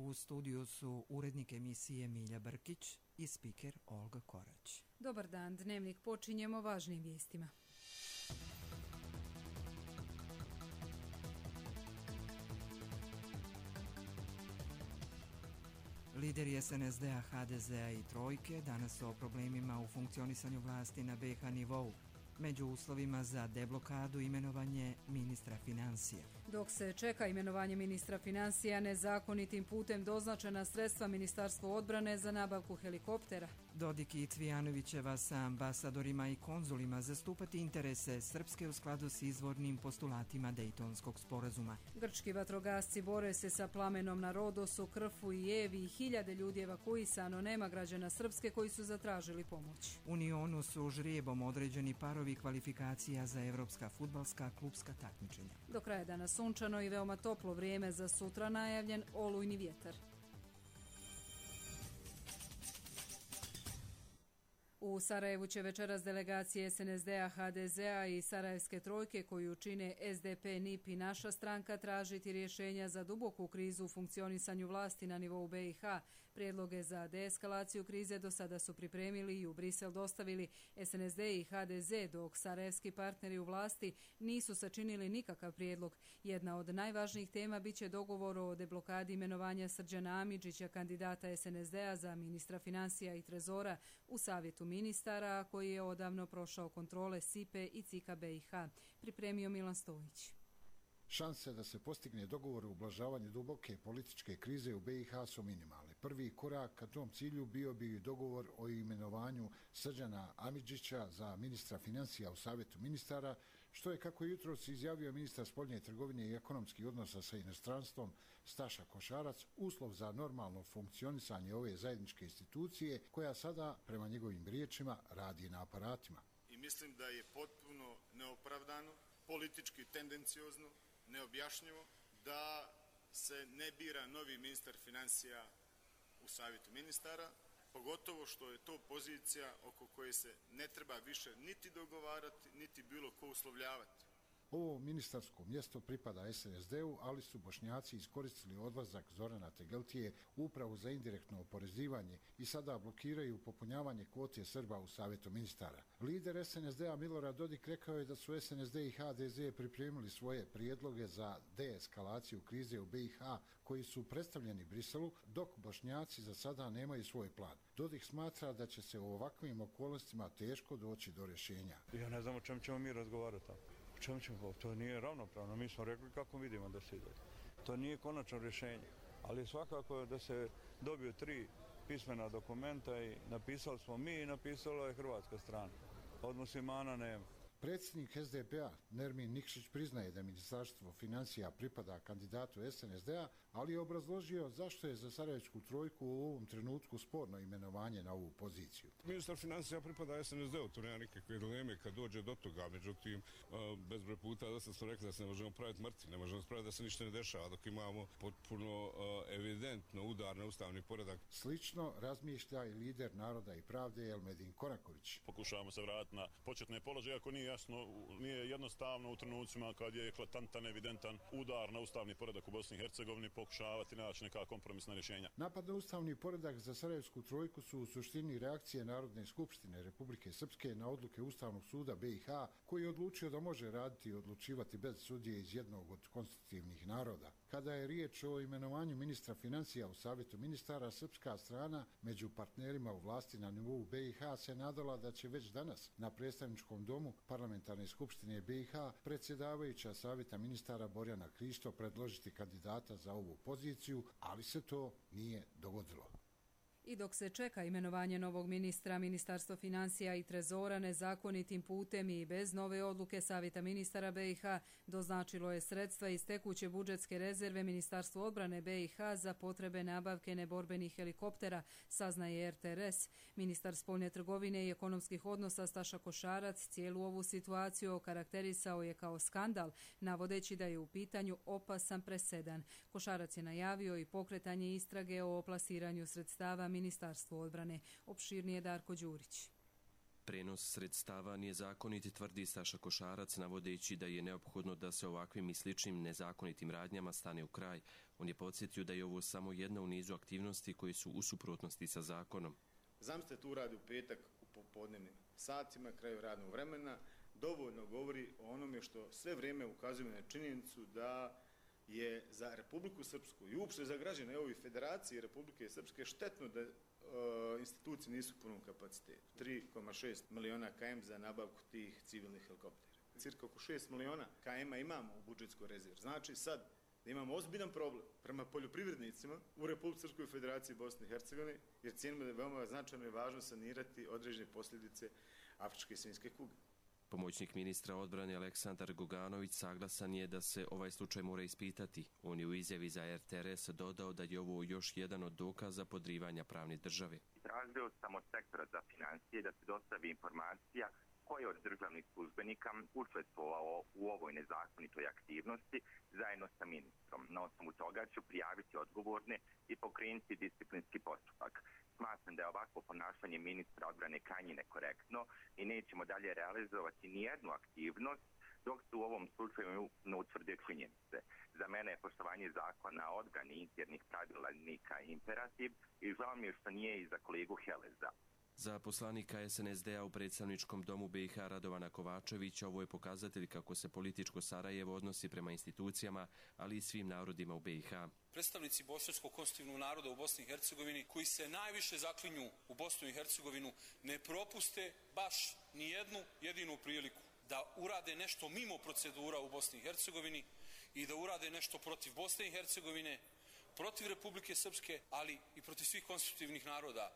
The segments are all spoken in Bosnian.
U studiju su urednik emisije Milja Brkić i spiker Olga Korać. Dobar dan, dnevnik počinjemo važnim vijestima. Lideri SNSD-a, HDZ-a i Trojke danas o problemima u funkcionisanju vlasti na BiH nivou. Među uslovima za deblokadu imenovanje ministra financija. Dok se čeka imenovanje ministra financija, nezakonitim putem doznačena sredstva Ministarstvu odbrane za nabavku helikoptera. Dodik i Cvijanovićeva sa ambasadorima i konzulima zastupati interese Srpske u skladu s izvornim postulatima Dejtonskog sporazuma. Grčki vatrogasci bore se sa plamenom na Rodosu, Krfu i Evi i hiljade ljudi evakuisano, nema građana Srpske koji su zatražili pomoć. U Unionu su žrijebom određeni parovi kvalifikacija za evropska fudbalska klupska takmičenja. Do kraja dana sunčano i veoma toplo vrijeme, za sutra najavljen olujni vjetar. U Sarajevu će večeras delegacije SNSD-a, HDZ-a i Sarajevske trojke koju čine SDP, NIP i naša stranka tražiti rješenja za duboku krizu u funkcionisanju vlasti na nivou BiH. Prijedloge za deeskalaciju krize do sada su pripremili i u Brisel dostavili SNSD i HDZ, dok sarajevski partneri u vlasti nisu sačinili nikakav prijedlog. Jedna od najvažnijih tema biće dogovor o deblokadi imenovanja Srđana Amidžića, kandidata SNSD-a za ministra financija i trezora u Savjetu ministara, koji je odavno prošao kontrole SIPE i CIKA BiH. Pripremio Milan Stojić. Šanse da se postigne dogovor u ublažavanju duboke političke krize u BiH su minimalne. Prvi korak ka tom cilju bio bi dogovor o imenovanju Srđana Amidžića za ministra financija u Savjetu ministara, što je, kako jutros izjavio ministar spoljne trgovine i ekonomskih odnosa sa inostranstvom Staša Košarac, uslov za normalno funkcionisanje ove zajedničke institucije, koja sada, prema njegovim riječima, radi na aparatima. I mislim da je potpuno neopravdano, politički tendenciozno, neobjašnjivo da se ne bira novi ministar financija u Savjetu ministara, pogotovo što je to pozicija oko koje se ne treba više niti dogovarati, niti bilo ko uslovljavati. Ovo ministarsko mjesto pripada SNSD-u, ali su Bošnjaci iskoristili odlazak Zorana Tegeltije upravo za indirektno oporezivanje i sada blokiraju popunjavanje kvote Srba u Savjetu ministara. Lider SNSD-a Milorad Dodik rekao je da su SNSD i HDZ pripremili svoje prijedloge za deeskalaciju krize u BiH koji su predstavljeni Briselu, dok Bošnjaci za sada nemaju svoj plan. Dodik smatra da će se u ovakvim okolnostima teško doći do rješenja. Ja ne znam o čem ćemo mi razgovarati. O čem ćemo? To nije ravnopravno. Mi smo rekli kako vidimo da se ide. To nije konačno rješenje. Ali svakako da se dobiju 3 pismena dokumenta i napisali smo mi i napisala je hrvatska strana. Od muslimana nema. Predsjednik SDP-a Nermin Nikšić priznaje da Ministarstvo financija pripada kandidatu SNSD-a, ali je obrazložio zašto je za Sarajevsku trojku u ovom trenutku sporno imenovanje na ovu poziciju. Ministar financija pripada SNSD-u, tu nema nikakve dileme kad dođe do toga, međutim, bezbroj puta da smo rekli da se ne možemo praviti mrtvi, ne možemo spraviti da se ništa ne dešava, dok imamo potpuno evidentno udar na ustavni poredak. Slično razmišlja i lider Naroda i pravde Elmedin Koraković. Pokušavamo se vratiti na početne položaje, ako nije jasno, nije jednostavno u trenucima kad je eklatantan, evidentan udar na ustavni poredak u Bosni i Hercegovini pokušavati naći neka kompromisna rješenja. Napad na ustavni poredak za Sarajevsku trojku su u suštini reakcije Narodne skupštine Republike Srpske na odluke Ustavnog suda BiH, koji je odlučio da može raditi i odlučivati bez sudije iz jednog od konstitutivnih naroda. Kada je riječ o imenovanju ministra financija u Savjetu ministara, srpska strana među partnerima u vlasti na nivou BiH se nadala da će već danas na predstavničkom domu Parlamentarne skupštine BiH predsjedavajuća Savjeta ministara Borjana Krišto predložiti kandidata za ovu poziciju, ali se to nije dogodilo. I dok se čeka imenovanje novog ministra, Ministarstvo financija i trezora nezakonitim putem i bez nove odluke Savjeta ministara BiH doznačilo je sredstva iz tekuće budžetske rezerve Ministarstvu odbrane BiH za potrebe nabavke neborbenih helikoptera, saznaje RTRS. Ministar spoljne trgovine i ekonomskih odnosa Staša Košarac cijelu ovu situaciju okarakterisao je kao skandal, navodeći da je u pitanju opasan presedan. Košarac je najavio i pokretanje istrage o plasiranju sredstava Ministarstvu odbrane. Opširnije Darko Đurić. Prenos sredstava nije zakonit, tvrdi Saša Košarac, navodeći da je neophodno da se ovakvim i sličnim nezakonitim radnjama stane u kraj. On je podsjetio da je ovo samo jedna u nizu aktivnosti koje su u suprotnosti sa zakonom. Zamislite tu radi u petak u popodnevnim satima, kraju radnog vremena, dovoljno govori o onome što sve vrijeme ukazuje na činjenicu da je za Republiku Srpsku i uopšte za građane ovih federacije Republike Srpske štetno da institucije nisu u punom kapacitetu. 3,6 miliona km za nabavku tih civilnih helikoptera. Cirka oko 6 miliona km imamo u budžetskoj rezervi. Znači sad da imamo ozbiljan problem prema poljoprivrednicima u Republici Srpskoj Federaciji Bosne i Hercegovine, jer cijenimo da je veoma značajno i važno sanirati određene posljedice afričke svinjske kuge. Pomoćnik ministra odbrane Aleksandar Goganović saglasan je da se ovaj slučaj mora ispitati. On je u izjavi za RTRS dodao da je ovo još jedan od dokaza podrivanja pravne države. Tražio sam od sektora za financije da se dostavi informacija ko je od državnih službenika učestvovao u ovoj nezakonitoj aktivnosti zajedno sa ministrom. Na osnovu toga ću prijaviti odgovorne i pokrenuti disciplinski postupak. Smatram da je ovakvo ponašanje ministra odbrane krajnje nekorektno i nećemo dalje realizovati nijednu aktivnost dok se u ovom slučaju ne utvrde činjenice. Za mene je poštovanje zakona odbrane internih pravilnika imperativ i žao mi je što nije i za kolegu Heleza. Za poslanika SNSD-a u predstavničkom domu BiH Radovana Kovačevića ovo je pokazatelj kako se političko Sarajevo odnosi prema institucijama, ali i svim narodima u BiH. Predstavnici bošnjačkog konstitutivnog naroda u Bosni i Hercegovini, koji se najviše zaklinju u Bosnu i Hercegovinu, ne propuste baš ni jednu jedinu priliku da urade nešto mimo procedura u Bosni i Hercegovini i da urade nešto protiv Bosne i Hercegovine, protiv Republike Srpske, ali i protiv svih konstitutivnih naroda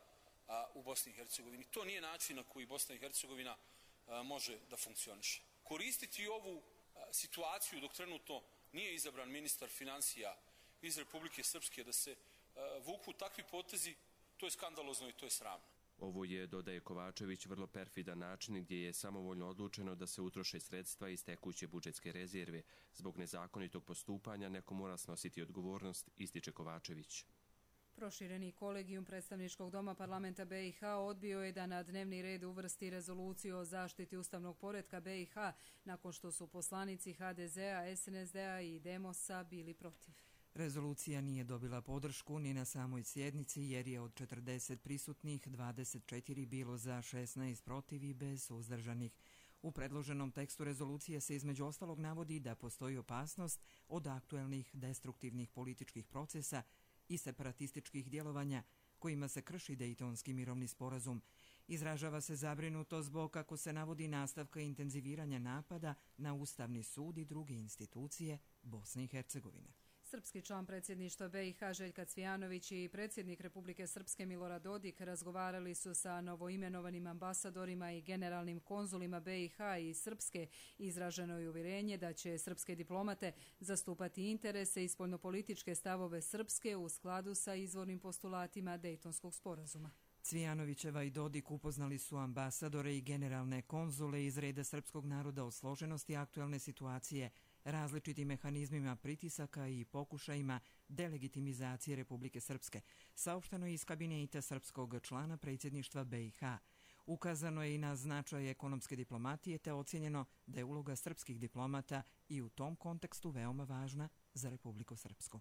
u Bosni i Hercegovini. To nije način na koji Bosna i Hercegovina može da funkcioniše. Koristiti ovu situaciju dok trenutno nije izabran ministar financija iz Republike Srpske da se vuku takvi potezi, to je skandalozno i to je sramno. Ovo je, dodaje Kovačević, vrlo perfidan način gdje je samovoljno odlučeno da se utroše sredstva iz tekuće budžetske rezerve. Zbog nezakonitog postupanja neko mora snositi odgovornost, ističe Kovačević. Prošireni kolegijum predstavničkog doma parlamenta BiH odbio je da na dnevni red uvrsti rezoluciju o zaštiti ustavnog poretka BiH nakon što su poslanici HDZ-a, SNSD-a i Demosa bili protiv. Rezolucija nije dobila podršku ni na samoj sjednici jer je od 40 prisutnih 24 bilo za, 16 protiv i bez suzdržanih. U predloženom tekstu rezolucije se između ostalog navodi da postoji opasnost od aktuelnih destruktivnih političkih procesa i separatističkih djelovanja kojima se krši Dejtonski mirovni sporazum. Izražava se zabrinutost zbog, kako se navodi, nastavka intenziviranja napada na Ustavni sud i druge institucije Bosne i Hercegovine. Srpski član predsjedništva BiH Željka Cvijanović i predsjednik Republike Srpske Milorad Dodik razgovarali su sa novoimenovanim ambasadorima i generalnim konzulima BiH i Srpske. Izraženo je uvjerenje da će srpske diplomate zastupati interese i spoljnopolitičke stavove Srpske u skladu sa izvornim postulatima Dejtonskog sporazuma. Cvijanovićeva i Dodik upoznali su ambasadore i generalne konzule iz reda srpskog naroda o složenosti aktuelne situacije, različitim mehanizmima pritisaka i pokušajima delegitimizacije Republike Srpske, saopšteno je iz kabineta srpskog člana predsjedništva BiH. Ukazano je i na značaj ekonomske diplomatije te ocjenjeno da je uloga srpskih diplomata i u tom kontekstu veoma važna za Republiku Srpsku.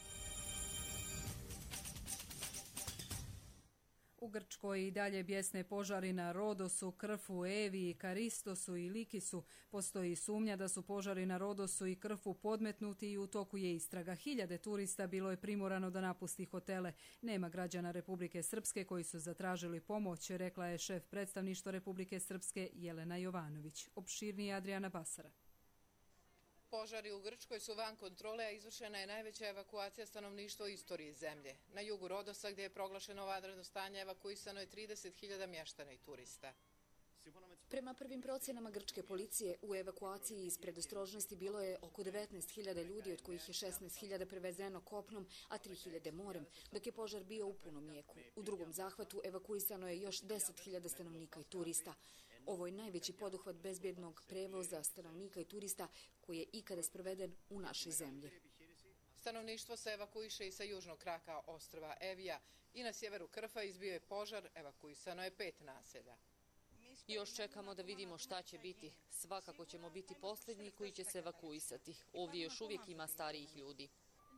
U Grčkoj i dalje bijesne požari na Rodosu, Krfu, Evi, Karistosu i Likisu. Postoji sumnja da su požari na Rodosu i Krfu podmetnuti i u toku je istraga. Hiljade turista bilo je primorano da napusti hotele. Nema građana Republike Srpske koji su zatražili pomoć, rekla je šef predstavništva Republike Srpske Jelena Jovanović. Opširnije Adriana Basara. Požari u Grčkoj su van kontrole, a izvršena je najveća evakuacija stanovništva u istoriji zemlje. Na jugu Rodosa, gdje je proglašeno vanredno stanje, evakuisano je 30.000 mještana i turista. Prema prvim procjenama grčke policije, u evakuaciji iz predostrožnosti bilo je oko 19.000 ljudi, od kojih je 16.000 prevezeno kopnom, a 3.000 morem, dok je požar bio u punom jeku. U drugom zahvatu evakuisano je još 10.000 stanovnika i turista. Ovo je najveći poduhvat bezbjednog prevoza stanovnika i turista koji je ikada sproveden u našoj zemlji. Stanovništvo se evakuiše i sa južnog kraka ostrva Evija i na sjeveru Krfa izbio je požar, evakuisano je 5 naselja. Još čekamo da vidimo šta će biti. Svakako ćemo biti posljednji koji će se evakuisati. Ovdje još uvijek ima starijih ljudi.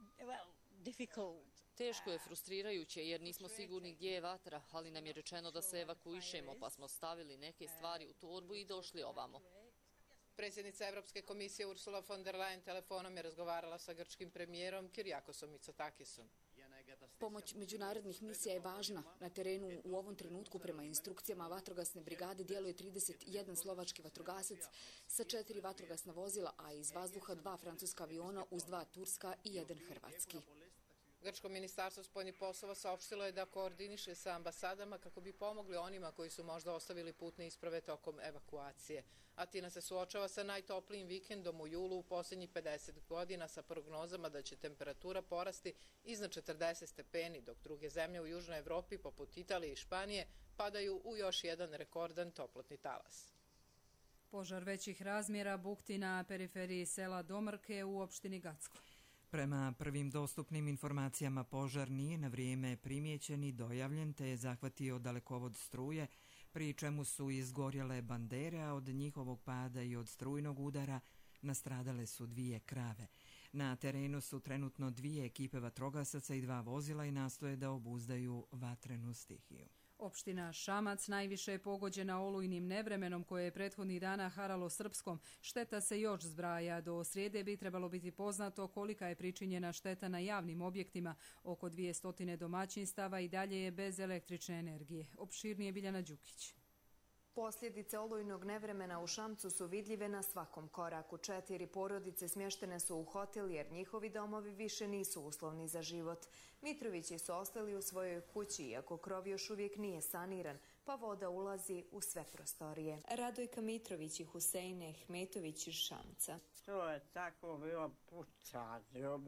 Teško je, frustrirajuće, jer nismo sigurni gdje je vatra, ali nam je rečeno da se evakuišemo, pa smo stavili neke stvari u torbu i došli ovamo. Predsjednica Evropske komisije Ursula von der Leyen telefonom je razgovarala sa grčkim premijerom Kyriakosom Mitsotakisom. Pomoć međunarodnih misija je važna. Na terenu u ovom trenutku prema instrukcijama vatrogasne brigade djeluje 31 slovački vatrogasac sa 4 vatrogasna vozila, a iz vazduha 2 francuska aviona uz 2 turska i 1 hrvatski. Grčko ministarstvo spoljnih poslova saopštilo je da koordiniše sa ambasadama kako bi pomogli onima koji su možda ostavili putne isprave tokom evakuacije. Atina se suočava sa najtoplijim vikendom u julu u posljednjih 50 godina sa prognozama da će temperatura porasti iznad 40 stepeni, dok druge zemlje u Južnoj Evropi, poput Italije i Španije, padaju u još jedan rekordan toplotni talas. Požar većih razmjera bukti na periferiji sela Domrke u opštini Gacko. Prema prvim dostupnim informacijama požar nije na vrijeme primijećen i dojavljen te je zahvatio dalekovod struje, pri čemu su izgorjele bandere, a od njihovog pada i od strujnog udara nastradale su 2 krave. Na terenu su trenutno 2 ekipe vatrogasaca i 2 vozila i nastoje da obuzdaju vatrenu stihiju. Opština Šamac najviše je pogođena olujnim nevremenom koje je prethodnih dana haralo srpskom. Šteta se još zbraja. Do srijede bi trebalo biti poznato kolika je pričinjena šteta na javnim objektima. Oko 200 domaćinstava i dalje je bez električne energije. Opširnije Biljana Đukić. Posljedice olujnog nevremena u Šamcu su vidljive na svakom koraku. 4 porodice smještene su u hotel jer njihovi domovi više nisu uslovni za život. Mitrovići su ostali u svojoj kući, iako krov još uvijek nije saniran, pa voda ulazi u sve prostorije. Radojka Mitrović i Husein Ehmetović iz Šamca. To je tako bilo puca,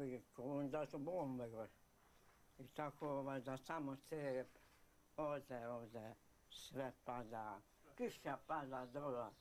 da su bombe gore. I tako da samo se ovdje sve pada. Kiša pada dola.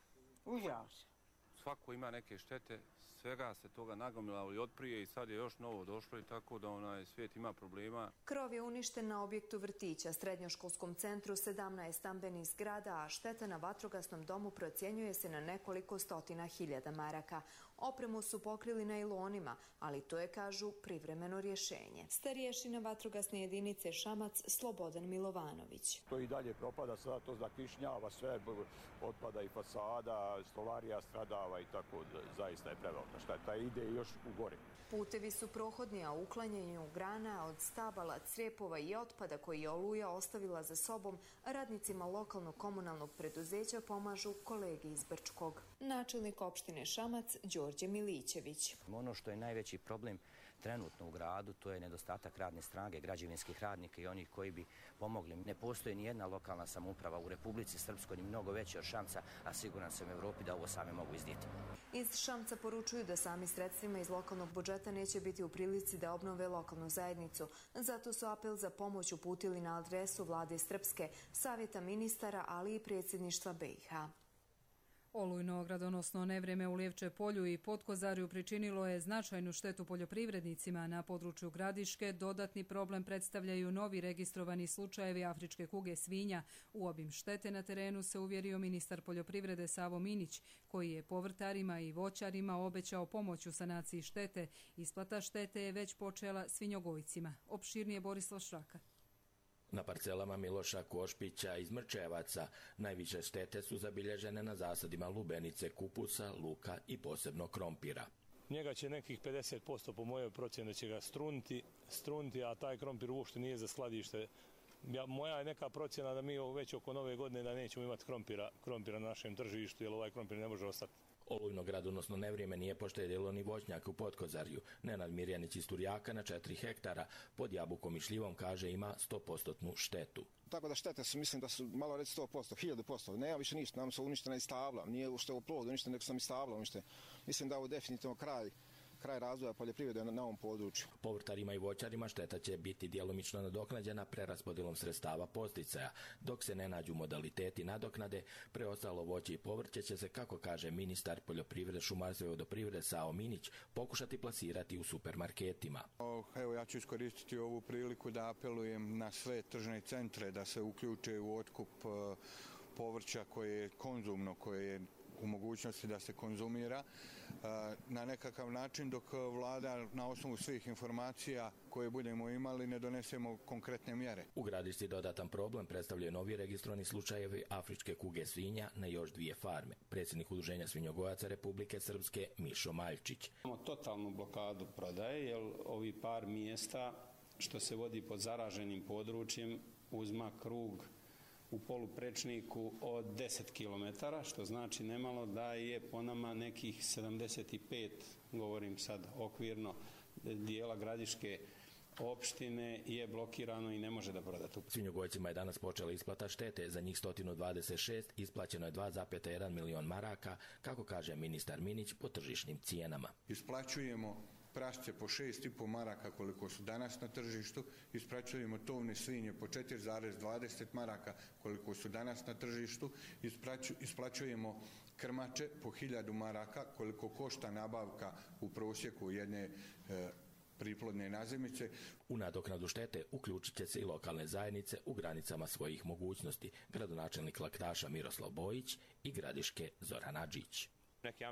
Užas. Svako ima neke štete, svega se toga nagomilalo i otprije i sad je još novo došlo i tako da svijet ima problema. Krov je uništen na objektu vrtića, srednjoškolskom centru, 17 stambenih zgrada, a šteta na vatrogasnom domu procjenjuje se na nekoliko stotina hiljada maraka. Opremu su pokrili nailonima, ali to je, kažu, privremeno rješenje. Starješina vatrogasne jedinice Šamac Slobodan Milovanović. To i dalje propada, sada to zakišnjava, sve otpada i fasada, stolarija stradava i tako, zaista je prevelika šteta, ide još u gore. Putevi su prohodni, a uklanjanju grana od stabala, crijepova i otpada koji je oluja ostavila za sobom, radnicima lokalnog komunalnog preduzeća pomažu kolege iz Brčkog. Načelnik opštine Šamac Đorđe Milićević. Ono što je najveći problem trenutno u gradu, to je nedostatak radne snage, građevinskih radnika i onih koji bi pomogli. Ne postoji ni jedna lokalna samouprava u Republici Srpskoj, ni mnogo veće od Šamca, a siguran sam u Evropi da ovo same mogu iznijeti. Iz Šamca poručuju da sami sredstvima iz lokalnog budžeta neće biti u prilici da obnove lokalnu zajednicu. Zato su apel za pomoć uputili na adresu Vlade Srpske, Savjeta ministara, ali i predsjedništva BiH. Olujno gradonosno nevreme u Lijevče polju i Potkozarju pričinilo je značajnu štetu poljoprivrednicima. Na području Gradiške dodatni problem predstavljaju novi registrovani slučajevi afričke kuge svinja. U obim štete na terenu se uvjerio ministar poljoprivrede Savo Minić, koji je povrtarima i voćarima obećao pomoć u sanaciji štete. Isplata štete je već počela svinjogojcima. Opširnije Borislav Šraka. Na parcelama Miloša Košpića iz Mrčevaca najviše štete su zabilježene na zasadima lubenice, kupusa, luka i posebno krompira. Njega će nekih 50% po mojoj procjeni će ga strunti, a taj krompir uopšte nije za skladište. Moja je neka procjena da mi već oko nove godine da nećemo imati krompira na našem tržištu, jer ovaj krompir ne može ostati. Olujno gradonosno nevrijeme nije poštedjelo ni voćnjaka u Potkozarju. Nenad Mirjanić iz Turjaka na 4 hektara pod jabukom i šljivom kaže ima 100% štetu. Tako da štete su, mislim da su malo reći 100%, 1000%. Nema više ništa, nam su uništena i stabla. Nije ušte u plod uništena, nego sam i stabla uništena. Mislim da je ovo definitivno kraj razvoja poljoprivrede na ovom području. Povrtarima i voćarima šteta će biti djelomično nadoknađena preraspodjelom sredstava podsticaja. Dok se ne nađu modaliteti nadoknade, preostalo voće i povrće će se, kako kaže ministar poljoprivrede, šumarstva i vodoprivrede Savo Minić, pokušati plasirati u supermarketima. Evo, ja ću iskoristiti ovu priliku da apelujem na sve tržne centre da se uključe u otkup povrća koje je konzumno, koje je u mogućnosti da se konzumira na nekakav način, dok vlada na osnovu svih informacija koje budemo imali ne donesemo konkretne mjere. U Gradišci dodatan problem predstavljaju novi registrovani slučajevi afričke kuge svinja na još 2 farme. Predsjednik Udruženja svinjogojaca Republike Srpske Mišo Maljčić. Imamo totalnu blokadu prodaje, jer ovi par mjesta što se vodi pod zaraženim područjem uzma krug u poluprečniku od 10 km, što znači nemalo da je po nama nekih 75, govorim sad okvirno, dijela Gradiške opštine je blokirano i ne može da proda tu. Svinjogojcima je danas počela isplata štete, za njih 126 isplaćeno je 2,1 milion maraka, kako kaže ministar Minić, po tržišnim cijenama. Isplaćujemo prašce po 6,5 maraka koliko su danas na tržištu, isplaćujemo tovne svinje po 4,20 maraka koliko su danas na tržištu, isplaćujemo krmače po 1000 maraka koliko košta nabavka u prosjeku jedne priplodne nazimice. U nadoknadu štete uključit će se i lokalne zajednice u granicama svojih mogućnosti, gradonačelnik Laktaša Miroslav Bojić i Gradiške Zoran Adžić. Neke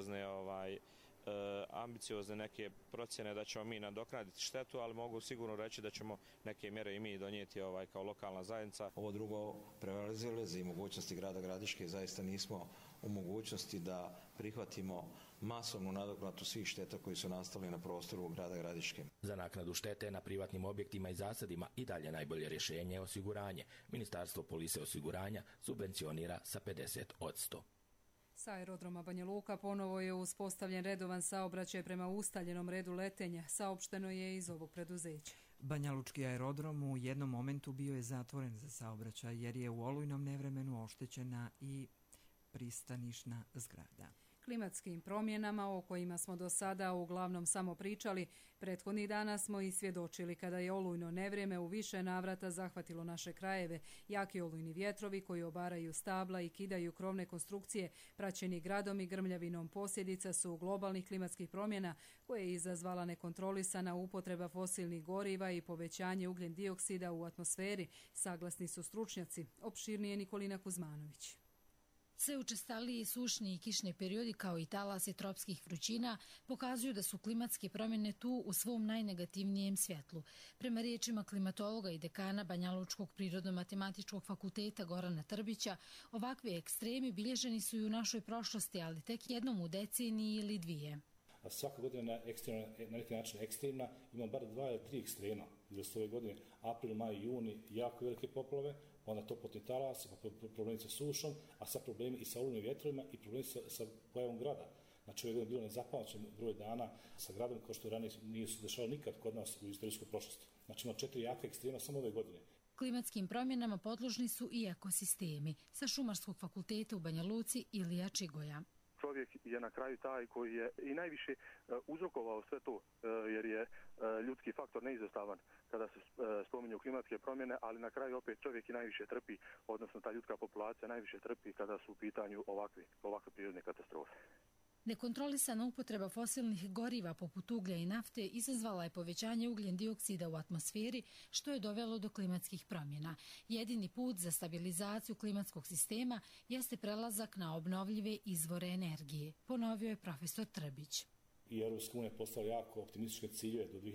ambiciozne neke procjene da ćemo mi nadoknaditi štetu, ali mogu sigurno reći da ćemo neke mjere i mi donijeti kao lokalna zajednica. Ovo drugo prevazilazi i mogućnosti grada Gradiške, zaista nismo u mogućnosti da prihvatimo masovnu nadoknadu svih šteta koji su nastali na prostoru grada Gradiške. Za naknadu štete na privatnim objektima i zasadima i dalje najbolje rješenje je osiguranje. Ministarstvo polise osiguranja subvencionira sa 50%. Sa aerodroma Banja Luka ponovo je uspostavljen redovan saobraćaj prema ustaljenom redu letenja, saopšteno je iz ovog preduzeća. Banjalučki aerodrom u jednom momentu bio je zatvoren za saobraćaj jer je u olujnom nevremenu oštećena i pristanišna zgrada. Klimatskim promjenama o kojima smo do sada uglavnom samo pričali, prethodnih dana smo i svjedočili kada je olujno nevrijeme u više navrata zahvatilo naše krajeve. Jaki olujni vjetrovi koji obaraju stabla i kidaju krovne konstrukcije, praćeni gradom i grmljavinom, posljedica su globalnih klimatskih promjena koje je izazvala nekontrolisana upotreba fosilnih goriva i povećanje ugljen dioksida u atmosferi, saglasni su stručnjaci. Opširnije Nikolina Kuzmanović. Sve učestaliji sušni i kišni periodi kao i talasi tropskih vrućina pokazuju da su klimatske promjene tu u svom najnegativnijem svjetlu. Prema riječima klimatologa i dekana Banjalučkog prirodno-matematičkog fakulteta Gorana Trbića, ovakvi ekstremi bilježeni su i u našoj prošlosti, ali tek jednom u deceniji ili dvije. Svaka godina na neki način ekstremna, ima bar 2 ili 3 ekstrema. Ili su ove godine april, maj, juni jako velike poplave, onda toplotni talasi, problemi sa sušom, a sad problemi i sa olujnim vjetrovima i problemi sa pojavom grada. Znači ove godine bilo nezapamćen broj dana sa gradom kao što ranije nije se dešavalo nikad kod nas u istorijskoj prošlosti. Znači ima 4 jaka ekstrema samo ove godine. Klimatskim promjenama podložni su i ekosistemi. Sa Šumarskog fakulteta u Banja Luci Ilija Čigoja. Čovjek je na kraju taj koji je i najviše uzrokovao sve to, jer je ljudski faktor neizostavan kada se spominju klimatske promjene, ali na kraju opet čovjek i najviše trpi, odnosno ta ljudska populacija najviše trpi kada su u pitanju ovakve prirodne katastrofe. Nekontrolisana upotreba fosilnih goriva poput uglja i nafte izazvala je povećanje ugljen dioksida u atmosferi, što je dovelo do klimatskih promjena. Jedini put za stabilizaciju klimatskog sistema jeste prelazak na obnovljive izvore energije, ponovio je profesor Trbić. I Europska unija je postavila jako optimističke ciljeve do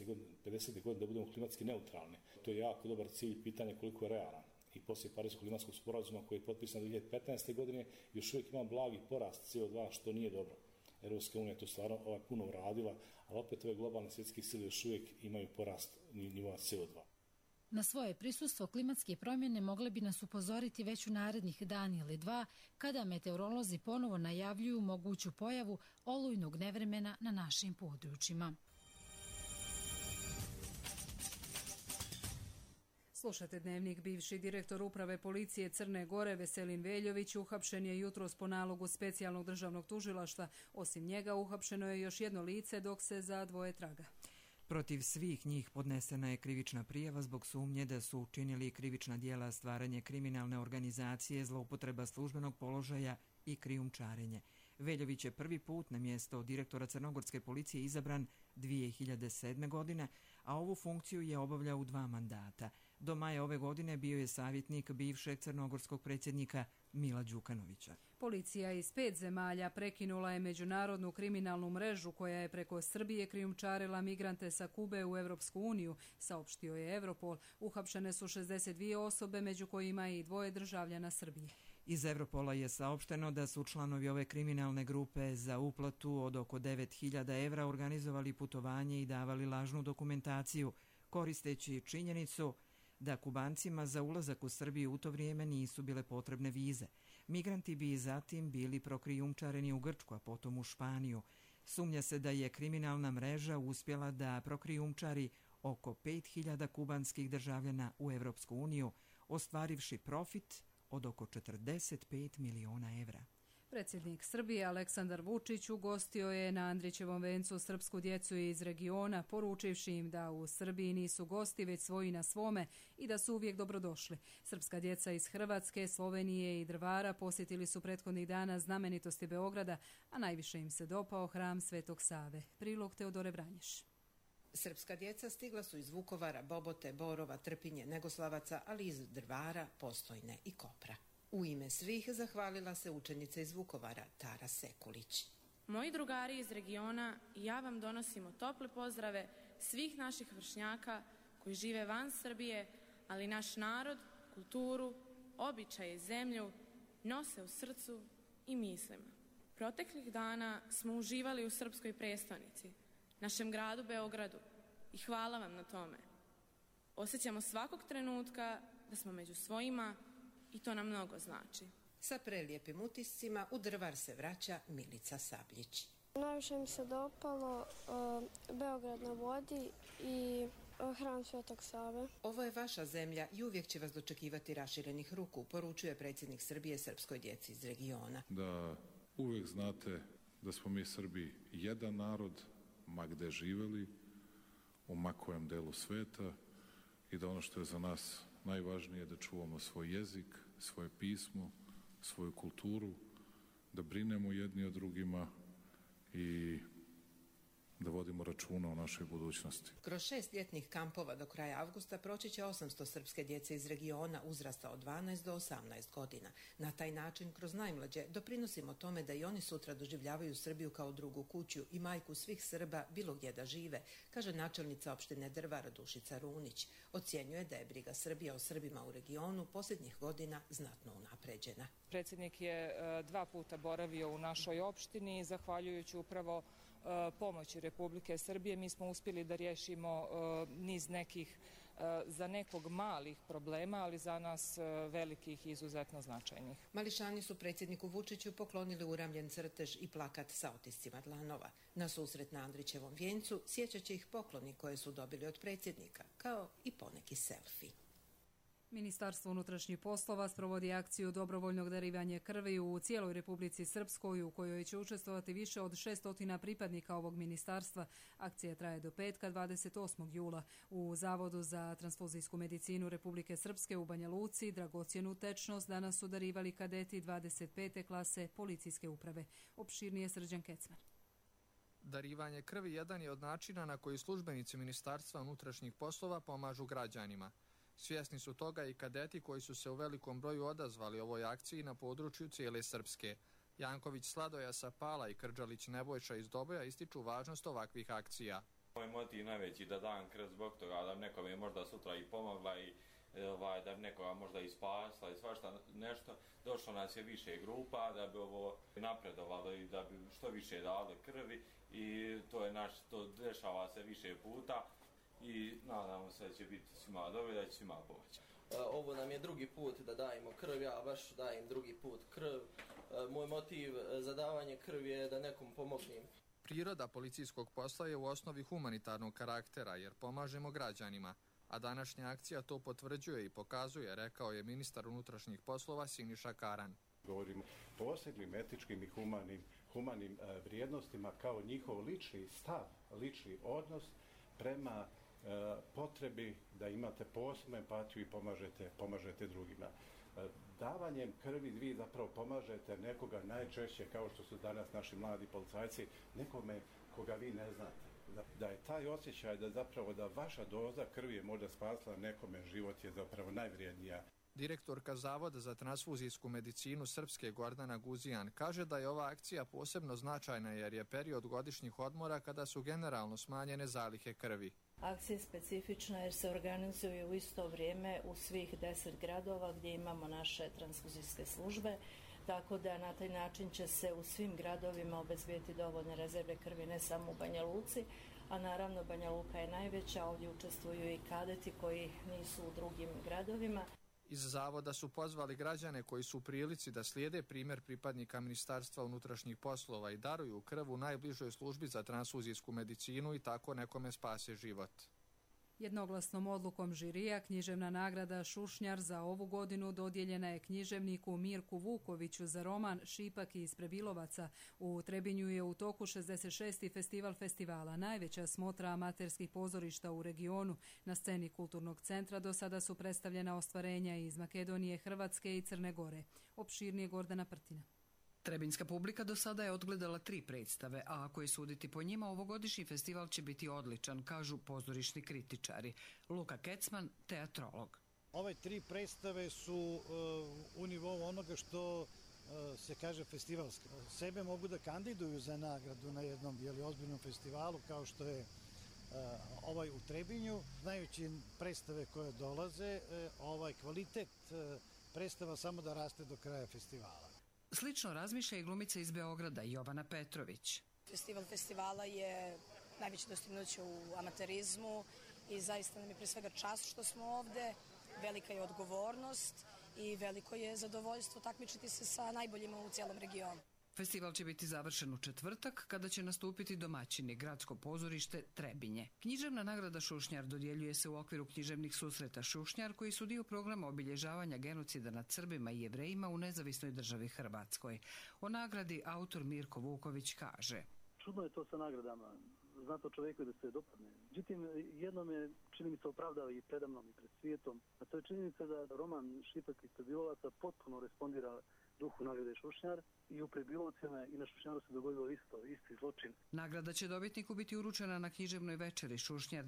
2050. godine da budemo klimatski neutralni. To je jako dobar cilj, pitanje koliko je realan. I poslije Parijskog klimatskog sporazuma koji je potpisan 2015. godine još uvijek ima blagi porast CO2, što nije dobro. Europska unija je to stvarno puno uradila, ali opet ove globalne svjetske sile još uvijek imaju porast nivoa CO2. Na svoje prisustvo klimatske promjene mogle bi nas upozoriti već u narednih dan ili dva, kada meteorolozi ponovo najavljuju moguću pojavu olujnog nevremena na našim područjima. Slušate Dnevnik. Bivši direktor uprave policije Crne Gore Veselin Veljović uhapšen je jutros po nalogu specijalnog državnog tužilaštva. Osim njega uhapšeno je još jedno lice dok se za dvoje traga. Protiv svih njih podnesena je krivična prijava zbog sumnje da su učinili krivična djela stvaranje kriminalne organizacije, zloupotreba službenog položaja i krijumčarenje. Veljović je prvi put na mjesto direktora crnogorske policije izabran 2007. godine, a ovu funkciju je obavljao u 2 mandata. Do maja ove godine bio je savjetnik bivšeg crnogorskog predsjednika Mila Đukanovića. Policija iz 5 zemalja prekinula je međunarodnu kriminalnu mrežu koja je preko Srbije krijumčarila migrante sa Kube u Evropsku uniju, saopštio je Europol. Uhapšene su 62 osobe, među kojima i 2 državljana Srbije. Iz Europola je saopšteno da su članovi ove kriminalne grupe za uplatu od oko 9.000 evra organizovali putovanje i davali lažnu dokumentaciju, koristeći činjenicu da Kubancima za ulazak u Srbiju u to vrijeme nisu bile potrebne vize. Migranti bi zatim bili prokrijumčareni u Grčku, a potom u Španiju. Sumnja se da je kriminalna mreža uspjela da prokrijumčari oko 5.000 kubanskih državljana u Evropsku uniju, ostvarivši profit od oko 45 miliona evra. Predsjednik Srbije Aleksandar Vučić ugostio je na Andrićevom vencu srpsku djecu iz regiona, poručivši im da u Srbiji nisu gosti, već svoji na svome i da su uvijek dobrodošli. Srpska djeca iz Hrvatske, Slovenije i Drvara posjetili su prethodnih dana znamenitosti Beograda, a najviše im se dopao hram Svetog Save. Prilog Teodore Vranješ. Srpska djeca stigla su iz Vukovara, Bobote, Borova, Trpinje, Negoslavaca, ali iz Drvara, Postojne i Kopra. U ime svih zahvalila se učenica iz Vukovara, Tara Sekulić. Moji drugari iz regiona i ja vam donosimo tople pozdrave svih naših vršnjaka koji žive van Srbije, ali naš narod, kulturu, običaje i zemlju nose u srcu i mislima. Proteklih dana smo uživali u srpskoj prestonici, našem gradu Beogradu, i hvala vam na tome. Osjećamo svakog trenutka da smo među svojima i to nam mnogo znači. Sa prelijepim utiscima u Drvar se vraća Milica Sabljić. Najviše mi se dopalo Beograd na vodi i hram Svetog Save. Ovo je vaša zemlja i uvijek će vas dočekivati raširenih ruku, poručuje predsjednik Srbije srpskoj djeci iz regiona. Da uvijek znate da smo mi Srbi jedan narod, ma gde živeli, u makojem delu sveta, i da ono što je za nas najvažnije je da čuvamo svoj jezik, svoje pismo, svoju kulturu, da brinemo jedni o drugima i da vodimo računa o našoj budućnosti. Kroz 6 ljetnih kampova do kraja avgusta proći će 800 srpske djece iz regiona uzrasta od 12 do 18 godina. Na taj način, kroz najmlađe, doprinosimo tome da i oni sutra doživljavaju Srbiju kao drugu kuću i majku svih Srba bilo gdje da žive, kaže načelnica opštine Drvar Dušica Runić. Ocjenjuje da je briga Srbije o Srbima u regionu posljednjih godina znatno unapređena. Predsjednik je 2 puta boravio u našoj opštini, zahvaljujući upravo pomoći Republike Srbije. Mi smo uspjeli da riješimo niz nekih za nekog malih problema, ali za nas velikih i izuzetno značajnih. Mališani su predsjedniku Vučiću poklonili uramljen crtež i plakat sa otiscima dlanova. Na susret na Andrićevom vijencu sjećat će ih pokloni koje su dobili od predsjednika, kao i poneki selfie. Ministarstvo unutrašnjih poslova sprovodi akciju dobrovoljnog darivanja krvi u cijeloj Republici Srpskoj, u kojoj će učestvovati više od 600 pripadnika ovog ministarstva. Akcija traje do petka 28. jula. U Zavodu za transfuzijsku medicinu Republike Srpske u Banja Luci dragocjenu tečnost danas su darivali kadeti 25. klase policijske uprave. Opširnije Srđan Kecman. Darivanje krvi jedan je od načina na koji službenici Ministarstva unutrašnjih poslova pomažu građanima. Svjesni su toga i kadeti koji su se u velikom broju odazvali ovoj akciji na području cijele Srpske. Janković Sladoja sa Pala i Krđalić Nebojša iz Doboja ističu važnost ovakvih akcija. Moj motiv najveći da dam krv zbog toga da bi nekome možda sutra i pomogla i da bi nekoga možda i spasla i svašta nešto. Došlo nas je više grupa da bi ovo napredovalo i da bi što više dali krvi i to dešava se više puta. I nadamo se da će biti svima dobro i da će svima pomoći. Ovo nam je drugi put da dajemo krv, ja baš dajem drugi put krv. Moj motiv za davanje krvi je da nekom pomognem. Priroda policijskog posla je u osnovi humanitarnog karaktera jer pomažemo građanima, a današnja akcija to potvrđuje i pokazuje, rekao je ministar unutrašnjih poslova Siniša Karan. Govorimo o posebnim etičkim i humanim vrijednostima kao njihov lični stav, lični odnos prema potrebi da imate posebnu empatiju i pomažete drugima. Davanjem krvi vi zapravo pomažete nekoga najčešće, kao što su danas naši mladi policajci, nekome koga vi ne znate. da je taj osjećaj da zapravo da vaša doza krvi je možda spasla nekome, život je zapravo najvrijednija. Direktorka Zavoda za transfuzijsku medicinu Srpske Gordana Guzijan kaže da je ova akcija posebno značajna jer je period godišnjih odmora kada su generalno smanjene zalihe krvi. Akcija je specifična jer se organizuje u isto vrijeme u svih 10 gradova gdje imamo naše transfuzijske službe, tako da na taj način će se u svim gradovima obezbijeti dovoljne rezerve krvi, ne samo u Banja Luci, a naravno Banja Luka je najveća, ovdje učestvuju i kadeti koji nisu u drugim gradovima. Iz zavoda su pozvali građane koji su u prilici da slijede primjer pripadnika Ministarstva unutrašnjih poslova i daruju krv u najbližoj službi za transfuzijsku medicinu i tako nekome spase život. Jednoglasnom odlukom žirija književna nagrada Šušnjar za ovu godinu dodijeljena je književniku Mirku Vukoviću za roman Šipak iz Prebilovaca. U Trebinju je u toku 66. festival festivala, najveća smotra amaterskih pozorišta u regionu. Na sceni Kulturnog centra do sada su predstavljena ostvarenja iz Makedonije, Hrvatske i Crne Gore. Opširnije Gordana Prtina. Trebinjska publika do sada je odgledala 3 predstave, a ako je suditi po njima, ovogodišnji festival će biti odličan, kažu pozorišni kritičari. Luka Kecman, teatrolog. Ove 3 predstave su u nivou onoga što se kaže festivalski. Sebe mogu da kandiduju za nagradu na jednom ozbiljnom festivalu kao što je ovaj u Trebinju. Znajući predstave koje dolaze, kvalitet predstava samo da raste do kraja festivala. Slično razmišlja i glumica iz Beograda Jovana Petrović. Festival festivala je najveće dostignuće u amaterizmu i zaista nam je pre svega čast što smo ovde, velika je odgovornost i veliko je zadovoljstvo takmičiti se sa najboljima u cijelom regionu. Festival će biti završen u četvrtak kada će nastupiti domaćini Gradsko pozorište Trebinje. Književna nagrada Šušnjar dodjeljuje se u okviru književnih susreta Šušnjar koji su dio programa obilježavanja genocida nad Srbima i Jevrejima u nezavisnoj državi Hrvatskoj. O nagradi autor Mirko Vuković kaže: Čudno je to sa nagradama. Znate čovjeku da se dopadne. Međutim, jednom je čini mi se opravdao i predamnom i pred svijetom, a to je činjenica da roman Šipak iz Prebilovaca potpuno respondira duhu nagrade Šušnjar i u Prebilovcima i na Šušnjaru se dogodilo isti zločin. Nagrada će dobitniku biti uručena na književnoj večeri Šušnjar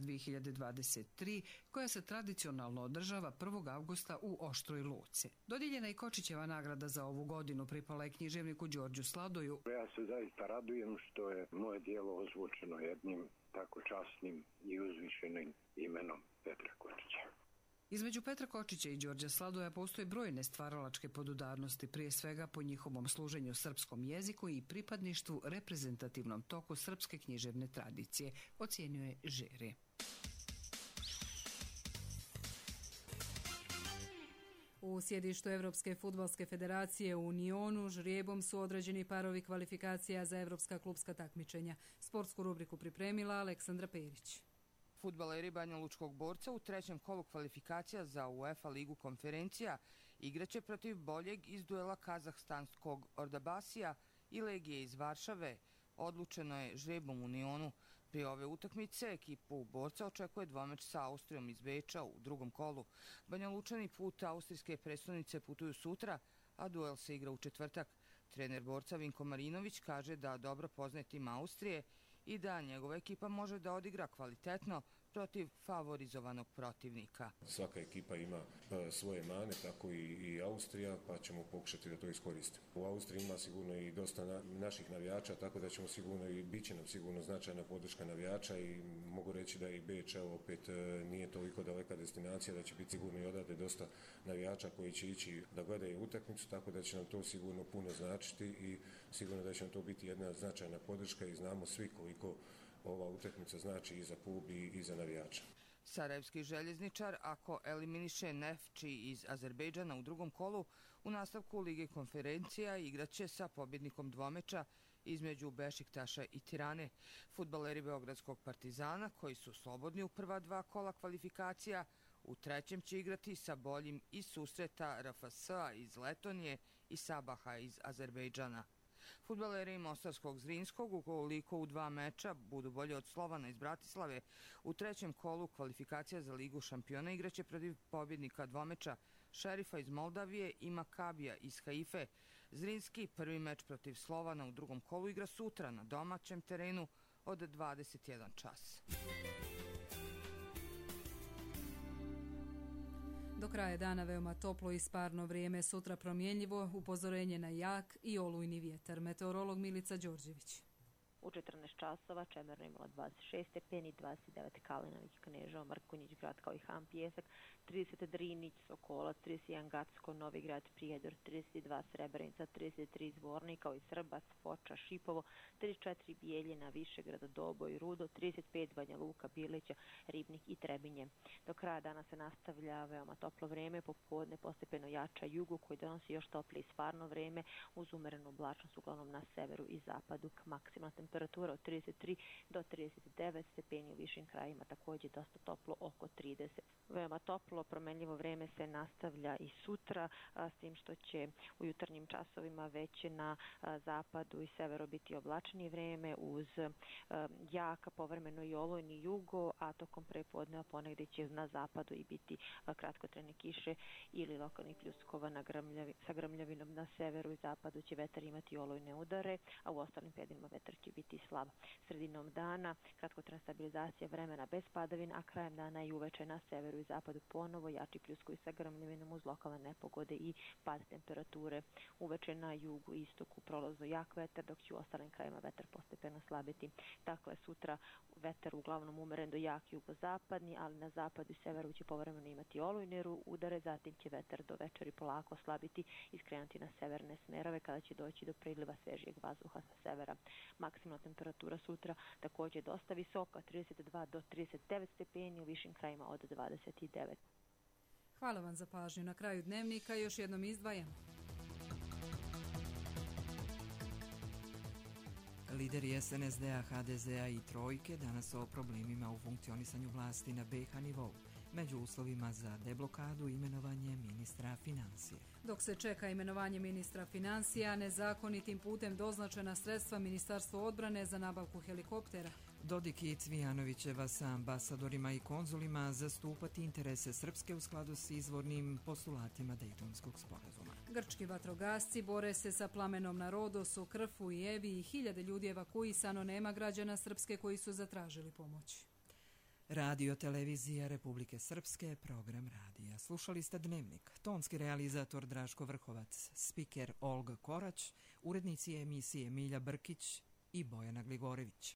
2023, koja se tradicionalno održava 1. avgusta u Oštroj Luci. Dodijeljena i Kočićeva nagrada za ovu godinu pripala je književniku Đorđu Sladoju. Ja se zaista radujem što je moje dijelo ozvučeno jednim tako časnim i uzvišenim imenom Petra Kočića. Između Petra Kočića i Đorđa Sladoja postoje brojne stvaralačke podudarnosti, prije svega po njihovom služenju srpskom jeziku i pripadništvu reprezentativnom toku srpske književne tradicije, ocjenjuje žiri. U sjedištu Evropske fudbalske federacije u Unionu žrijebom su određeni parovi kvalifikacija za evropska klupska takmičenja. Sportsku rubriku pripremila Aleksandra Perić. Fudbaleri Banjalučkog Borca u 3. kolu kvalifikacija za UEFA ligu konferencija igraće protiv boljeg iz duela kazahstanskog Ordabasija i Legije iz Varšave. Odlučeno je žrebom u Unionu. Prije ove utakmice ekipu Borca očekuje dvomeč sa Austrijom iz Beča u 2. kolu. Banjalučani put austrijske prestonice putuju sutra, a duel se igra u četvrtak. Trener Borca Vinko Marinović kaže da dobro poznaje tim Austrije i da njegova ekipa može da odigra kvalitetno protiv favorizovanog protivnika. Svaka ekipa ima svoje mane, tako i Austrija, pa ćemo pokušati da to iskoristimo. U Austriji ima sigurno i dosta naših navijača, tako da ćemo sigurno i bit će nam sigurno značajna podrška navijača i mogu reći da i Beč opet nije toliko daleka destinacija, da će biti sigurno i odavde dosta navijača koji će ići da gledaju utakmicu, tako da će nam to sigurno puno značiti i sigurno da će nam to biti jedna značajna podrška i znamo svi koliko ova utakmica znači i za klub i za navijača. Sarajevski željezničar, ako eliminiše Nefči iz Azerbejdžana u 2. kolu, u nastavku Lige konferencija igraće sa pobjednikom dvomeča između Bešiktaša i Tirane. Fudbaleri Beogradskog Partizana, koji su slobodni u prva 2 kola kvalifikacija, u 3. će igrati sa boljim iz susreta RFS-a iz Letonije i Sabaha iz Azerbejdžana. Fudbaleri Mostarskog Zrinskog, ukoliko u 2 meča budu bolje od Slovana iz Bratislave, u 3. kolu kvalifikacija za Ligu šampiona igraće protiv pobjednika dvomeča Šerifa iz Moldavije i Makabija iz Haife. Zrinski prvi meč protiv Slovana u 2. kolu igra sutra na domaćem terenu od 21 čas. Do kraja dana veoma toplo i sparno vrijeme, sutra promjenjivo, upozorenje na jak i olujni vjetar. Meteorolog Milica Đorđević. U 14 časova Čemerno imala 26 stepeni, 29 Kalinović, Kneževo, Mrkonjić, Grad kao i Han Pijesak, 30 Drinić, Sokolac, 31 Gacko, Novi Grad, Prijedor, 32 Srebrenica, 33 Zvornik kao i Srbac, Foča, Šipovo, 34 Bijeljina, Višegrad, Doboj, Rudo, 35 Banja Luka, Bilića, Ribnik i Trebinje. Do kraja dana se nastavlja veoma toplo vrijeme, popodne postepeno jača jugu koji donosi još toplije i stvarno vrijeme uz umerenu oblačnost uglavnom na severu i zapadu. Maksimalna temperatura od 33 do 39 stepeni, u višim krajima također dosta toplo, oko 30. Veoma toplo, promenljivo vrijeme se nastavlja i sutra, s tim što će u jutarnjim časovima već na zapadu i severu biti oblačnije vrijeme uz jaka, povremeno i olujni jugo, a tokom prepodneva ponegdje će na zapadu i biti kratkotrajne kiše ili lokalnih pljuskova sa grmljavinom. Na severu i zapadu će vetar imati olujne udare, a u ostalim predjelima vetar će biti slab. Sredinom dana kratkotrajna stabilizacija vremena bez padavina, a krajem dana i uveče na severu i zapadu ponovo jači pljuskovi sa grmljavinom uz lokalne nepogode i pad temperature. Uveče na jugu i istoku prolazno jak vetar, dok će u ostalim krajima vetar postepeno slabiti. Dakle, sutra vetar uglavnom umeren do jak jugozapadni, ali na zapadu i severu će povremeno imati olujne udare, zatim će vetar do večeri polako slabiti i skrenuti na severne smerove kada će doći do priliva svežijeg vazduha sa severa. Maksimalna temperatura sutra također dosta visoka, 32 do 39 stepeni, u višim krajima od 29. Hvala vam za pažnju. Na kraju dnevnika još jednom izdvajamo. Lideri SNSD-a, HDZ-a i Trojke danas o problemima u funkcionisanju vlasti na BiH nivou. Među uslovima za deblokadu imenovanje ministra financije. Dok se čeka imenovanje ministra financija, nezakonitim putem doznačena sredstva Ministarstvo odbrane za nabavku helikoptera. Dodik i Cvijanovićeva sa ambasadorima i konzulima zastupati interese Srpske u skladu s izvornim postulatima Dejtonskog sporazuma. Grčki vatrogasci bore se sa plamenom na Rodosu, Krfu i Evi i hiljade ljudi evakuisano, nema građana Srpske koji su zatražili pomoć. Radio Televizija Republike Srpske, program radija. Slušali ste Dnevnik. Tonski realizator Draško Vrhovac, spiker Olga Korać, urednici emisije Milja Brkić i Bojana Gligorević.